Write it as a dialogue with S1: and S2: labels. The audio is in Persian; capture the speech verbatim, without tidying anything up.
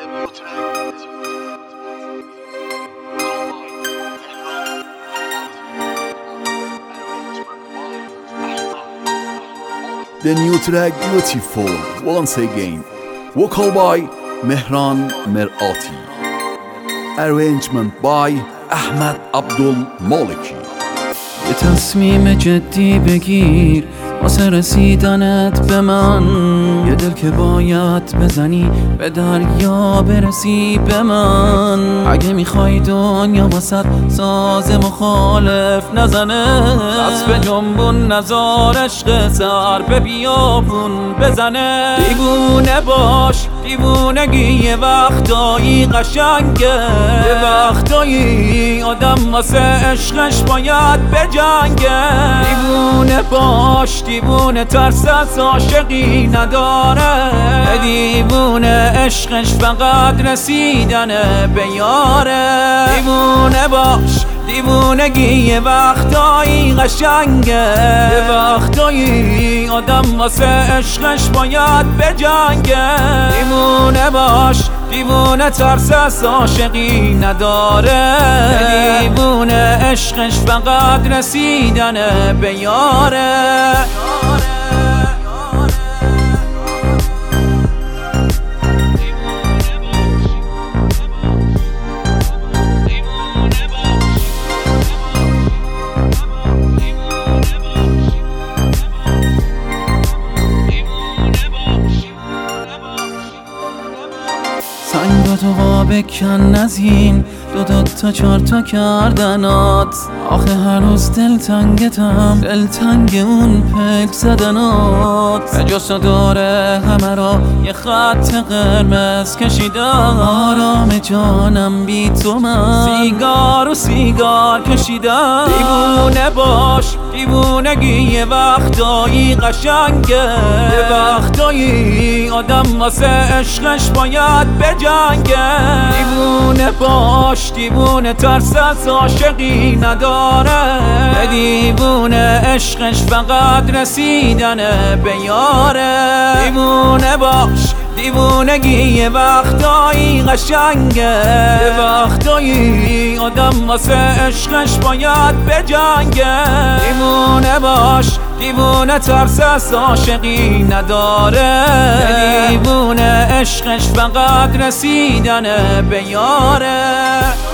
S1: The new track Beautiful once again, vocal by Mehran Merati, arrangement by Ahmed Abdul Maliki.
S2: یه تصمیم جدی بگیر واسه رسیدنت به من، یه دل که باید بزنی به دریا برسی به من. اگه میخوای دنیا واسه ساز مخالف نزنه، دست به جنبون نزار عشق سر به بیابون بزنه. دیوونه باش، دیوونگی یه وقتایی قشنگه، یه وقتایی آدم واسه عشقش باید بجنگه. دیوونه باش، دیوونه ترس از عاشقی نداره، دیوونه عشقش فقط رسیدنه به یاره. دیوونه باش، دیوونگی یه وقتایی قشنگه، یه وقتایی آدم واسه عشقش باید بجنگه. دیوونه باش، دیوونه ترس از عاشقی نداره، دیوونه عشقش فقط رسیدنه به یاره. سنگ تو وا بکن از این دو دو تا چار تا کردنات، آخه هر روز دلتنگتم، دلتنگ اون پک زدنات. به جست داره همه را یه خط قرمز کشیدم، آرام جانم بی تو من سیگار و سیگار کشیدم. دیوونه باش، دیوونگی یه وقتایی قشنگه، یه وقتایی آدم واسه عشقش باید بجنگه. دیوونه باش، دیوونه ترس از عاشقی نداره، دیوونه عشقش فقط رسیدنه به یاره. دیوونه باش، دیوونگی یه وقتایی قشنگه، یه وقتایی آدم واسه عشقش باید بجنگه. دیوونه باش، دیوونه ترس از عاشقی نداره، دیوونه عشقش فقط رسیدنه به یاره.